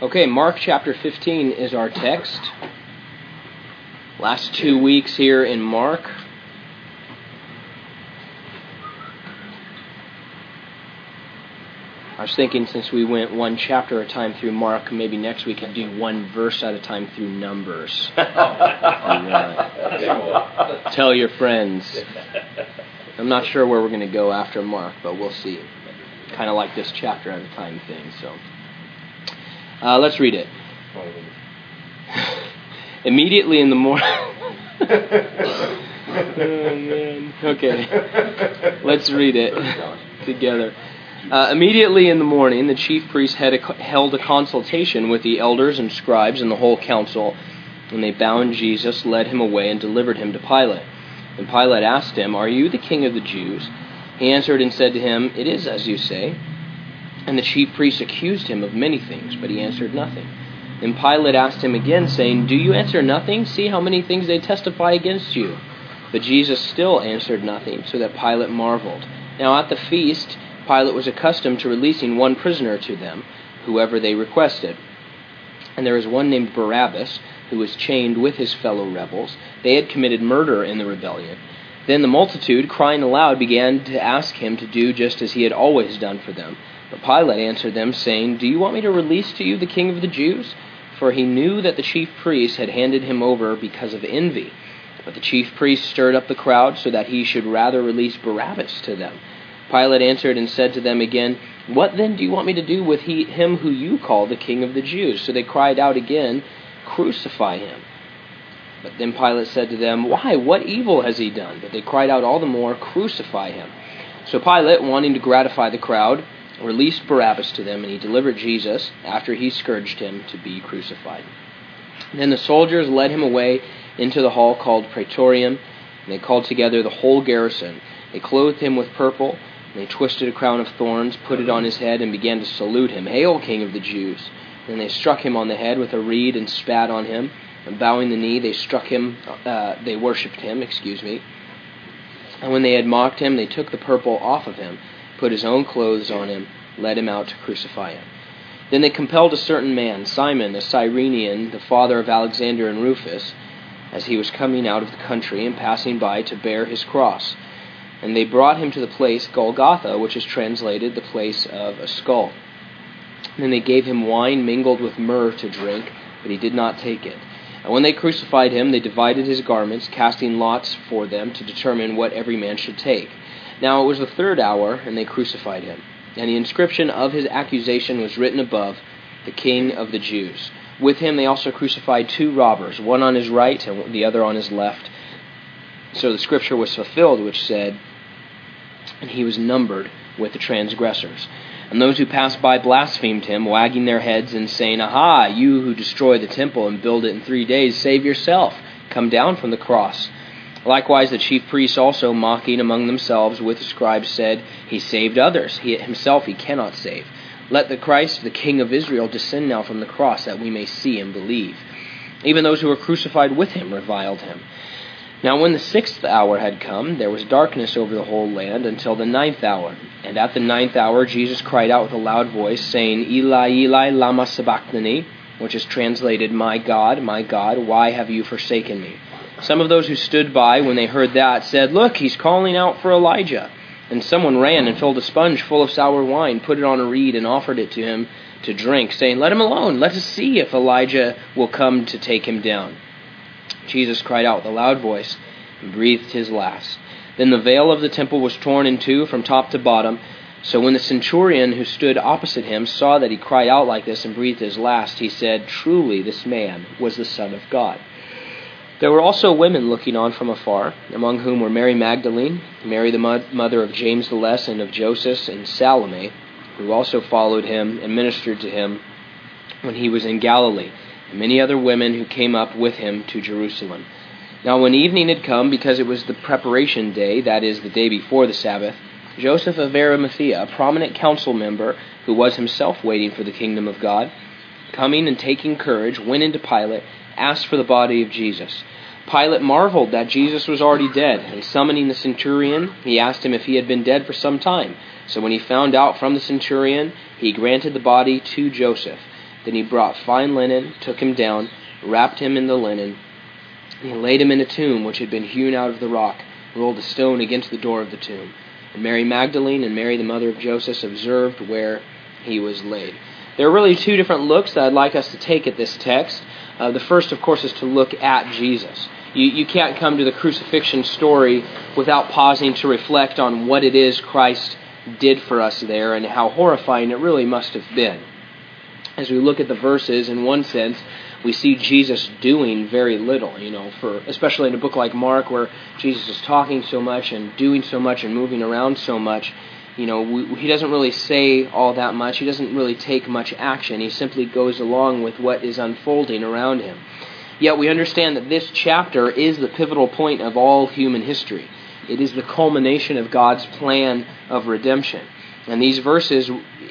Okay, Mark chapter 15 is our text. Last 2 weeks here in Mark. I was thinking since we went one chapter at a time through Mark, maybe next week I'd do one verse at a time through Numbers. Tell your friends. I'm not sure where we're going to go after Mark, but we'll see. Kind of like this chapter at a time thing. So, let's read it. Immediately in the morning. Oh man. Okay. Let's read it together. Immediately in the morning, the chief priests held a consultation with the elders and scribes and the whole council. When they bound Jesus, led him away, and delivered him to Pilate. And Pilate asked him, "Are you the king of the Jews?" He answered and said to him, "It is as you say." And the chief priests accused him of many things, but he answered nothing. Then Pilate asked him again, saying, "Do you answer nothing? See how many things they testify against you." But Jesus still answered nothing, so that Pilate marveled. Now at the feast, Pilate was accustomed to releasing one prisoner to them, whoever they requested. And there was one named Barabbas, who was chained with his fellow rebels. They had committed murder in the rebellion. Then the multitude, crying aloud, began to ask him to do just as he had always done for them. But Pilate answered them, saying, "Do you want me to release to you the king of the Jews?" For he knew that the chief priests had handed him over because of envy. But the chief priests stirred up the crowd so that he should rather release Barabbas to them. Pilate answered and said to them again, "What then do you want me to do with him who you call the king of the Jews?" So they cried out again, "Crucify him." But then Pilate said to them, "Why? What evil has he done?" But they cried out all the more, "Crucify him." So Pilate, wanting to gratify the crowd, released Barabbas to them, and he delivered Jesus, after he scourged him, to be crucified. Then the soldiers led him away into the hall called Praetorium, and they called together the whole garrison. They clothed him with purple, and they twisted a crown of thorns, put it on his head, and began to salute him, "Hail, King of the Jews!" Then they struck him on the head with a reed and spat on him, and bowing the knee, they worshipped him. And when they had mocked him, they took the purple off of him, put his own clothes on him, led him out to crucify him. Then they compelled a certain man, Simon, a Cyrenian, the father of Alexander and Rufus, as he was coming out of the country and passing by, to bear his cross. And they brought him to the place Golgotha, which is translated the place of a skull. Then they gave him wine mingled with myrrh to drink, but he did not take it. And when they crucified him, they divided his garments, casting lots for them to determine what every man should take. Now it was the 3rd hour, and they crucified him. And the inscription of his accusation was written above, "The King of the Jews." With him they also crucified 2 robbers, one on his right and the other on his left. So the scripture was fulfilled, which said, "And he was numbered with the transgressors." And those who passed by blasphemed him, wagging their heads and saying, "Aha, you who destroy the temple and build it in 3 days, save yourself. Come down from the cross." Likewise the chief priests also, mocking among themselves with the scribes, said, "He saved others. Himself he cannot save. Let the Christ, the King of Israel, descend now from the cross, that we may see and believe." Even those who were crucified with him reviled him. Now when the 6th hour had come, there was darkness over the whole land until the 9th hour. And at the 9th hour Jesus cried out with a loud voice, saying, "Eli, Eli, lama sabachthani," which is translated, my God, why have you forsaken me?" Some of those who stood by, when they heard that, said, "Look, he's calling out for Elijah." And someone ran and filled a sponge full of sour wine, put it on a reed, and offered it to him to drink, saying, "Let him alone. Let us see if Elijah will come to take him down." Jesus cried out with a loud voice and breathed his last. Then the veil of the temple was torn in two from top to bottom. So when the centurion who stood opposite him saw that he cried out like this and breathed his last, he said, "Truly this man was the Son of God." There were also women looking on from afar, among whom were Mary Magdalene, Mary the mother of James the Less and of Joseph, and Salome, who also followed him and ministered to him when he was in Galilee, and many other women who came up with him to Jerusalem. Now when evening had come, because it was the preparation day, that is, the day before the Sabbath, Joseph of Arimathea, a prominent council member who was himself waiting for the kingdom of God, coming and taking courage, went into Pilate, asked for the body of Jesus. Pilate marveled that Jesus was already dead, and summoning the centurion, he asked him if he had been dead for some time. So when he found out from the centurion, he granted the body to Joseph. Then he brought fine linen, took him down, wrapped him in the linen, and he laid him in a tomb which had been hewn out of the rock, rolled a stone against the door of the tomb. And Mary Magdalene and Mary the mother of Joseph observed where he was laid. There are really two different looks that I'd like us to take at this text. The first, of course, is to look at Jesus. You can't come to the crucifixion story without pausing to reflect on what it is Christ did for us there and how horrifying it really must have been. As we look at the verses, in one sense, we see Jesus doing very little, especially in a book like Mark where Jesus is talking so much and doing so much and moving around so much. He doesn't really say all that much. He doesn't really take much action. He simply goes along with what is unfolding around him. Yet we understand that this chapter is the pivotal point of all human history. It is the culmination of God's plan of redemption. And in these verses,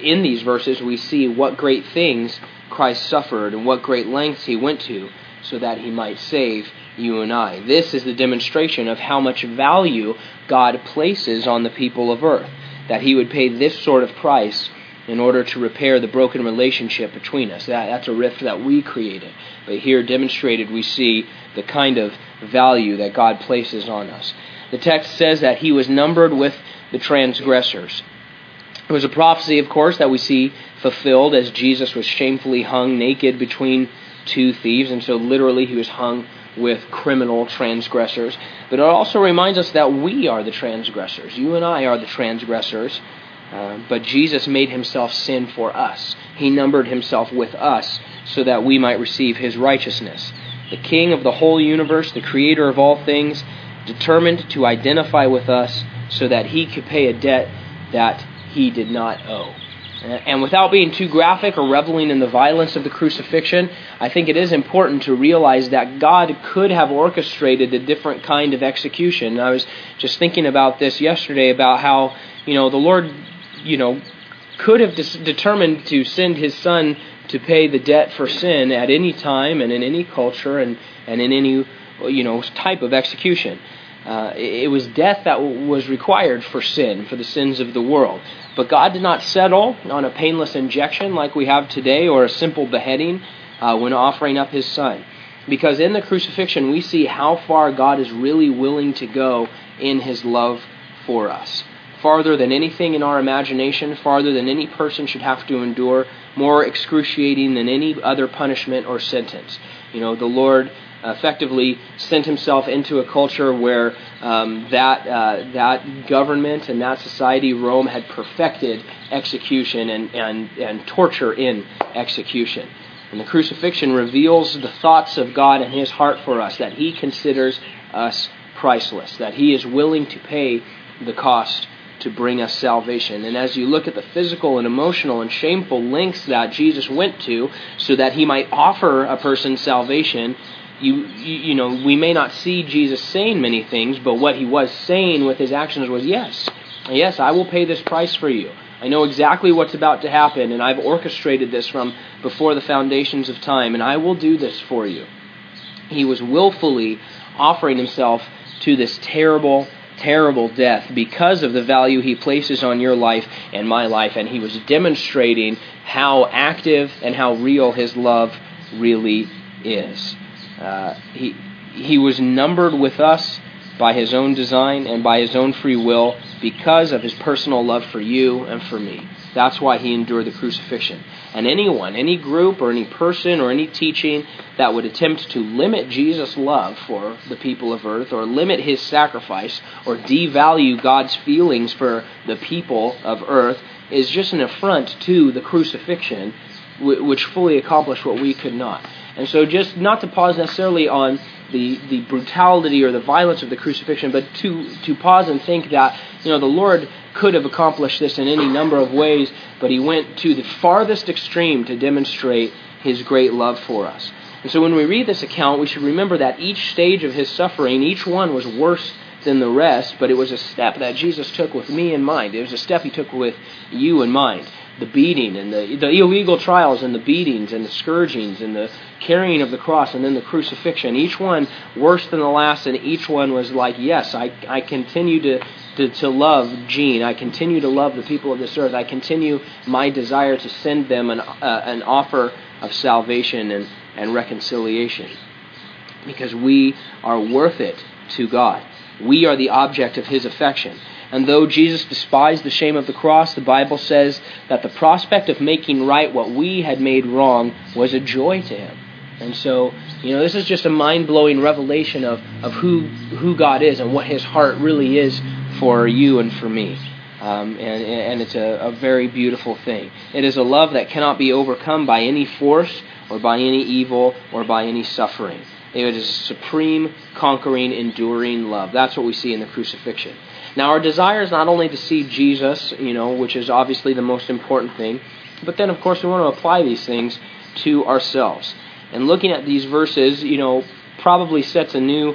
we see what great things Christ suffered and what great lengths he went to so that he might save you and I. This is the demonstration of how much value God places on the people of earth, that he would pay this sort of price in order to repair the broken relationship between us. That's a rift that we created. But here demonstrated we see the kind of value that God places on us. The text says that he was numbered with the transgressors. It was a prophecy, of course, that we see fulfilled as Jesus was shamefully hung naked between two thieves, and so literally he was hung with criminal transgressors. But it also reminds us that we are the transgressors. You and I are the transgressors, but Jesus made himself sin for us. He numbered himself with us so that we might receive his righteousness. The King of the whole universe, the Creator of all things, determined to identify with us so that he could pay a debt that he did not owe. And without being too graphic or reveling in the violence of the crucifixion, I think it is important to realize that God could have orchestrated a different kind of execution. I was just thinking about this yesterday, about how, the Lord, could have determined to send his Son to pay the debt for sin at any time and in any culture and in any, type of execution. It was death that was required for sin, for the sins of the world. But God did not settle on a painless injection like we have today or a simple beheading when offering up his Son. Because in the crucifixion we see how far God is really willing to go in his love for us. Farther than anything in our imagination, farther than any person should have to endure, more excruciating than any other punishment or sentence. The Lord effectively sent himself into a culture where that government and that society, Rome, had perfected execution and torture in execution. And the crucifixion reveals the thoughts of God and his heart for us, that he considers us priceless, that he is willing to pay the cost to bring us salvation. And as you look at the physical and emotional and shameful lengths that Jesus went to so that he might offer a person salvation, we may not see Jesus saying many things, but what he was saying with his actions was, yes, I will pay this price for you. I know exactly what's about to happen, and I've orchestrated this from before the foundations of time, and I will do this for you. He was willfully offering himself to this terrible, terrible death because of the value he places on your life and my life, and he was demonstrating how active and how real his love really is. He was numbered with us by his own design and by his own free will because of his personal love for you and for me. That's why he endured the crucifixion. And anyone, any group or any person or any teaching that would attempt to limit Jesus' love for the people of earth or limit his sacrifice or devalue God's feelings for the people of earth is just an affront to the crucifixion, which fully accomplished what we could not. And so just not to pause necessarily on the brutality or the violence of the crucifixion, but to pause and think that, the Lord could have accomplished this in any number of ways, but he went to the farthest extreme to demonstrate his great love for us. And so when we read this account, we should remember that each stage of his suffering, each one was worse than the rest, but it was a step that Jesus took with me in mind. It was a step he took with you in mind. The beating and the illegal trials and the beatings and the scourgings and the carrying of the cross and then the crucifixion. Each one worse than the last, and each one was like, yes, I continue to love Gene. I continue to love the people of this earth. I continue my desire to send them an offer of salvation and reconciliation, because we are worth it to God. We are the object of his affection. And though Jesus despised the shame of the cross, the Bible says that the prospect of making right what we had made wrong was a joy to him. And so, this is just a mind-blowing revelation of who God is and what his heart really is for you and for me. And it's a very beautiful thing. It is a love that cannot be overcome by any force or by any evil or by any suffering. It is a supreme, conquering, enduring love. That's what we see in the crucifixion. Now, our desire is not only to see Jesus, which is obviously the most important thing, but then, of course, we want to apply these things to ourselves. And looking at these verses, probably sets a new,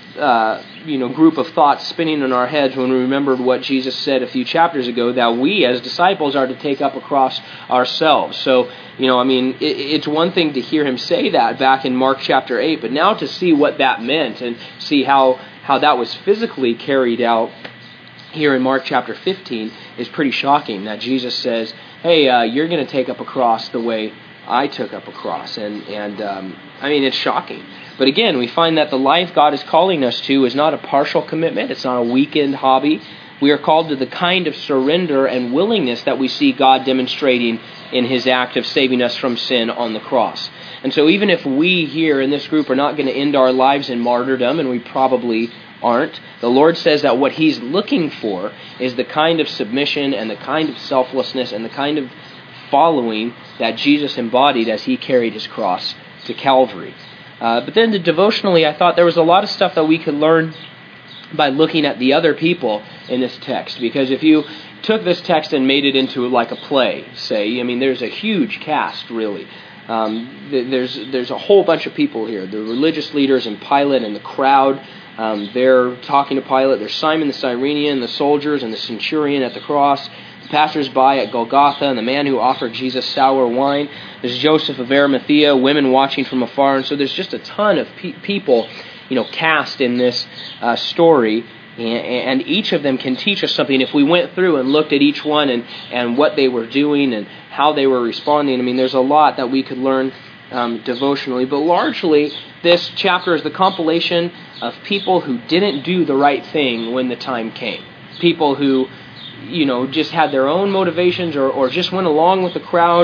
group of thoughts spinning in our heads when we remembered what Jesus said a few chapters ago, that we as disciples are to take up a cross ourselves. So, it's one thing to hear him say that back in Mark chapter 8, but now to see what that meant and see how that was physically carried out here in Mark chapter 15 is pretty shocking, that Jesus says, hey, you're going to take up a cross the way I took up a cross. And it's shocking. But again, we find that the life God is calling us to is not a partial commitment. It's not a weekend hobby. We are called to the kind of surrender and willingness that we see God demonstrating in his act of saving us from sin on the cross. And so even if we here in this group are not going to end our lives in martyrdom, and we probably aren't, the Lord says that what he's looking for is the kind of submission and the kind of selflessness and the kind of following that Jesus embodied as he carried his cross to Calvary. But then devotionally, I thought there was a lot of stuff that we could learn by looking at the other people in this text. Because if you took this text and made it into like a play, say, there's a huge cast, really. There's a whole bunch of people here. The religious leaders and Pilate and the crowd. They're talking to Pilate. There's Simon the Cyrenian, the soldiers, and the centurion at the cross. The passers-by at Golgotha, and the man who offered Jesus sour wine. There's Joseph of Arimathea, women watching from afar. And so there's just a ton of people, cast in this story. And each of them can teach us something. If we went through and looked at each one and what they were doing and how they were responding, there's a lot that we could learn devotionally. But largely, this chapter is the compilation of people who didn't do the right thing when the time came. People who, just had their own motivations or just went along with the crowd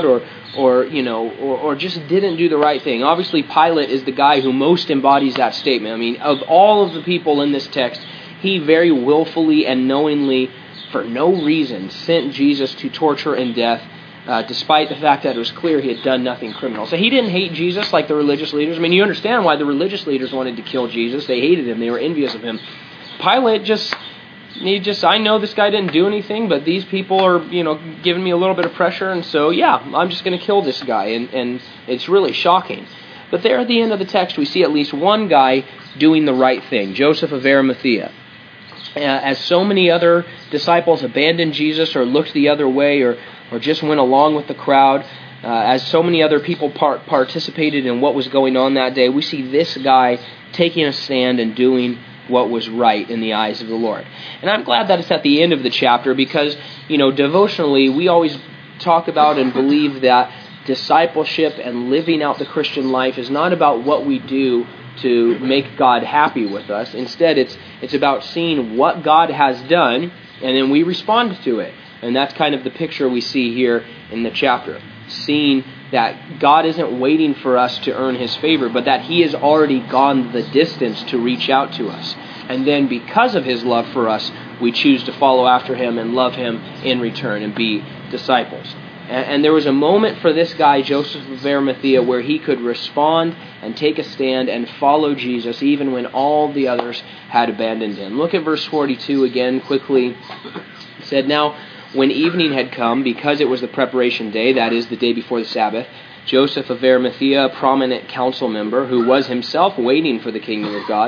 or just didn't do the right thing. Obviously, Pilate is the guy who most embodies that statement. Of all of the people in this text, he very willfully and knowingly, for no reason, sent Jesus to torture and death, despite the fact that it was clear he had done nothing criminal. So he didn't hate Jesus like the religious leaders. You understand why the religious leaders wanted to kill Jesus. They hated him. They were envious of him. Pilate I know this guy didn't do anything, but these people are, giving me a little bit of pressure, and so, I'm just going to kill this guy. And it's really shocking. But there at the end of the text, we see at least one guy doing the right thing, Joseph of Arimathea. As so many other disciples abandoned Jesus or looked the other way or just went along with the crowd, as so many other people participated in what was going on that day, we see this guy taking a stand and doing what was right in the eyes of the Lord. And I'm glad that it's at the end of the chapter because, devotionally, we always talk about and believe that discipleship and living out the Christian life is not about what we do to make God happy with us. Instead, it's about seeing what God has done, and then we respond to it. And that's kind of the picture we see here in the chapter. Seeing that God isn't waiting for us to earn his favor, but that he has already gone the distance to reach out to us. And then because of his love for us, we choose to follow after him and love him in return and be disciples. And there was a moment for this guy, Joseph of Arimathea, where he could respond and take a stand and follow Jesus even when all the others had abandoned him. Look at verse 42 again quickly. It said, "Now, when evening had come, because it was the preparation day, that is, the day before the Sabbath, Joseph of Arimathea, a prominent council member, who was himself waiting for the kingdom of God,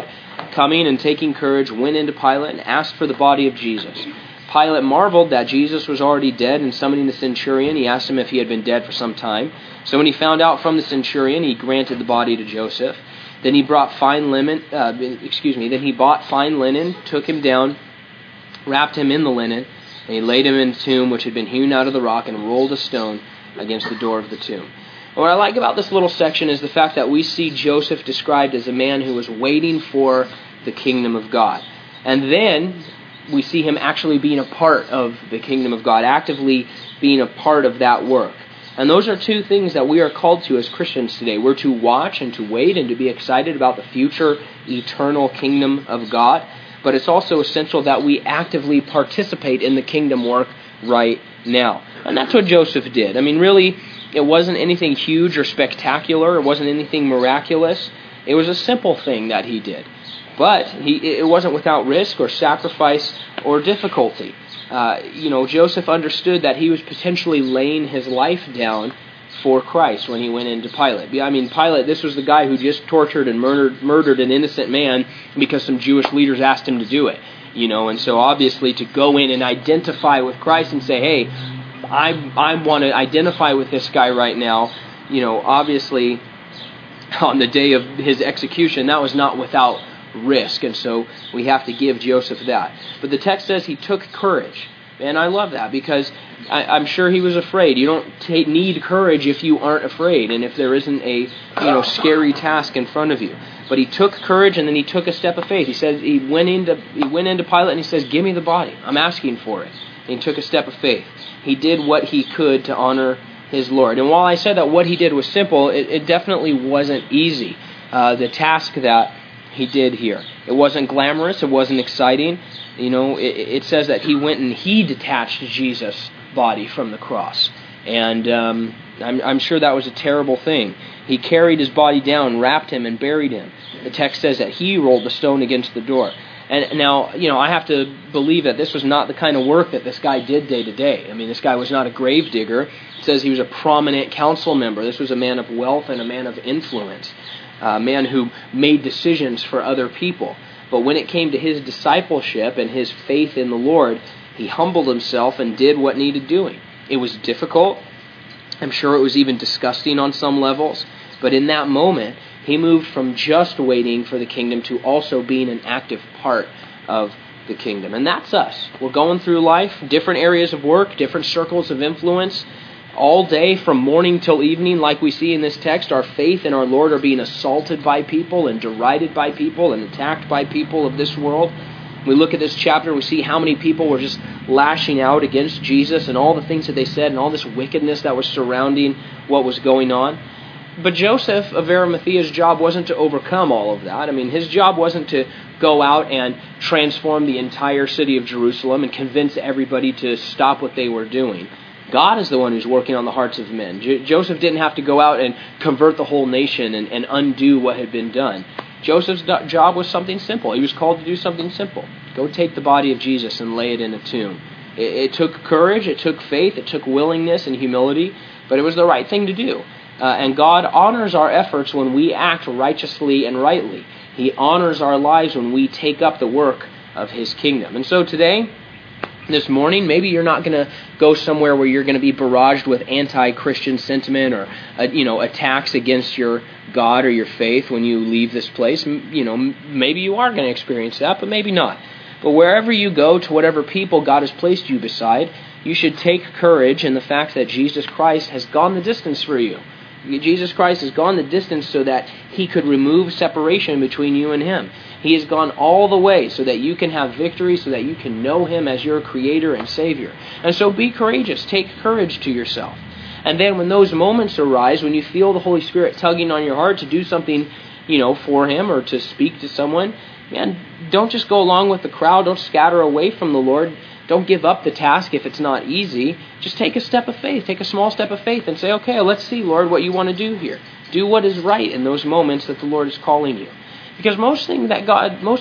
coming and taking courage, went into Pilate and asked for the body of Jesus. Pilate marveled that Jesus was already dead, and summoning the centurion, he asked him if he had been dead for some time. So when he found out from the centurion, he granted the body to Joseph. Then he brought fine linen. Then he bought fine linen, took him down, wrapped him in the linen, and he laid him in a tomb which had been hewn out of the rock, and rolled a stone against the door of the tomb. And what I like about this little section is the fact that we see Joseph described as a man who was waiting for the kingdom of God. And then we see him actually being a part of the kingdom of God, actively being a part of that work. And those are two things that we are called to as Christians today. We're to watch and to wait and to be excited about the future eternal kingdom of God. But it's also essential that we actively participate in the kingdom work right now. And that's what Joseph did. I mean, really, it wasn't anything huge or spectacular. It wasn't anything miraculous. It was a simple thing that he did. But it wasn't without risk or sacrifice or difficulty. Joseph understood that he was potentially laying his life down for Christ when he went into Pilate. I mean, Pilate, this was the guy who just tortured and murdered an innocent man because some Jewish leaders asked him to do it. And so obviously to go in and identify with Christ and say, hey, I want to identify with this guy right now, obviously on the day of his execution, that was not without risk, and so we have to give Joseph that. But the text says he took courage, and I love that because I'm sure he was afraid. You don't need courage if you aren't afraid, and if there isn't a scary task in front of you. But he took courage, and then he took a step of faith. He said he went into Pilate, and he says, "Give me the body. I'm asking for it." And he took a step of faith. He did what he could to honor his Lord. And while I said that what he did was simple, it definitely wasn't easy. The task that he did here. It wasn't glamorous. It wasn't exciting. It says that he went and he detached Jesus' body from the cross. And I'm sure that was a terrible thing. He carried his body down, wrapped him, and buried him. The text says that he rolled the stone against the door. And now, I have to believe that this was not the kind of work that this guy did day to day. I mean, this guy was not a grave digger. It says he was a prominent council member. This was a man of wealth and a man of influence. A man who made decisions for other people. But when it came to his discipleship and his faith in the Lord, he humbled himself and did what needed doing. It was difficult. I'm sure it was even disgusting on some levels. But in that moment, he moved from just waiting for the kingdom to also being an active part of the kingdom. And that's us. We're going through life, different areas of work, different circles of influence. All day from morning till evening, like we see in this text, our faith in our Lord are being assaulted by people and derided by people and attacked by people of this world. We look at this chapter and we see how many people were just lashing out against Jesus and all the things that they said and all this wickedness that was surrounding what was going on. But Joseph of Arimathea's job wasn't to overcome all of that. I mean, his job wasn't to go out and transform the entire city of Jerusalem and convince everybody to stop what they were doing. God is the one who's working on the hearts of men. Joseph didn't have to go out and convert the whole nation and undo what had been done. Joseph's job was something simple. He was called to do something simple. Go take the body of Jesus and lay it in a tomb. It took courage, it took faith, it took willingness and humility, but it was the right thing to do. And God honors our efforts when we act righteously and rightly. He honors our lives when we take up the work of His kingdom. And so today, this morning, maybe you're not going to go somewhere where you're going to be barraged with anti-Christian sentiment or attacks against your God or your faith when you leave this place. Maybe you are going to experience that, but maybe not. But wherever you go, to whatever people God has placed you beside, you should take courage in the fact that Jesus Christ has gone the distance for you. Jesus Christ has gone the distance so that He could remove separation between you and Him. He has gone all the way so that you can have victory, so that you can know Him as your Creator and Savior. And so be courageous. Take courage to yourself. And then when those moments arise, when you feel the Holy Spirit tugging on your heart to do something, for Him or to speak to someone, man, don't just go along with the crowd. Don't scatter away from the Lord. Don't give up the task if it's not easy. Just take a step of faith. Take a small step of faith and say, okay, let's see, Lord, what you want to do here. Do what is right in those moments that the Lord is calling you. Because most things that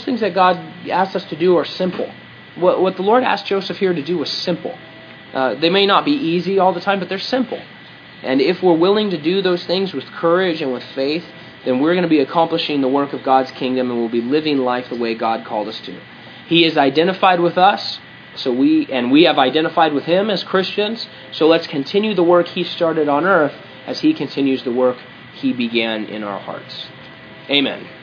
God asks us to do are simple. What the Lord asked Joseph here to do was simple. They may not be easy all the time, but they're simple. And if we're willing to do those things with courage and with faith, then we're going to be accomplishing the work of God's kingdom and we'll be living life the way God called us to. He is identified with us, and we have identified with Him as Christians, so let's continue the work He started on earth as He continues the work He began in our hearts. Amen.